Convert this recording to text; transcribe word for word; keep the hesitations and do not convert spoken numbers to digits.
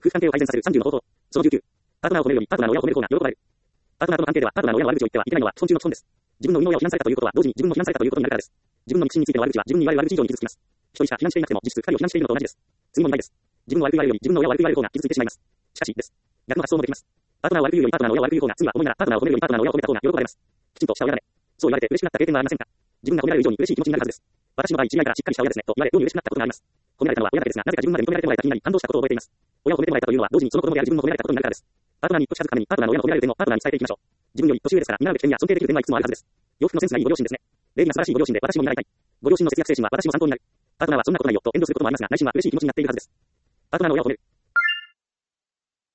夫婦関係を改善させるさんじゅうの方法。そのじゅうきゅう。パートナーを褒めるよりパートナーの親を褒める方が喜ばれる。パートナーとの関係ではパートナーの親の悪口を言ってはいけないのは基本中の基本です。自分の生みの親を非難されたということは同時に自分も非難されたということになるからです。自分の肉親についての悪口は自分に言われる悪口以上に傷つきます。人にしか非難していなくても実質彼を非難しているのと同じです。次もにばいです。自分の悪く言われるより自分の親を悪く言われる方が傷ついてしまいます。しかしです。逆の発想もできます。パートナーを悪く言うよりパートナーの親を悪く言う方が罪は重いならパートナーを褒めるよりパートナーの親を褒めた方が喜ばれます。きちんとした親だね。そう言われて嬉しくなった経験はありませんか？自分が褒められる以上に嬉しい気持ちになるはずです。私の場合、知り合いからしっかりした親ですねと言われ、妙に嬉しくなったことがあります。褒められたのは親だけですが、なぜか自分まで認められてもらえた気になり感動したことを覚えています。親を褒めてもらえたというのは同時にその子供である自分も褒められたことになるからです。パートナーに一歩近づくためにパートナーの親の褒められる点をパートナーに伝えていきましょう。自分より年上ですから見習うべき点や尊敬できる点はいくつもあるはずです。洋服のセンスがいいご両親ですね。礼儀が素晴らしいご両親で私も見習いたい。ご両親の節約精神は私も参考になる。パートナーはそんなことないよと遠慮することもありますが、内心は嬉しい気持ちになっているはずです。パートナーの親を褒める。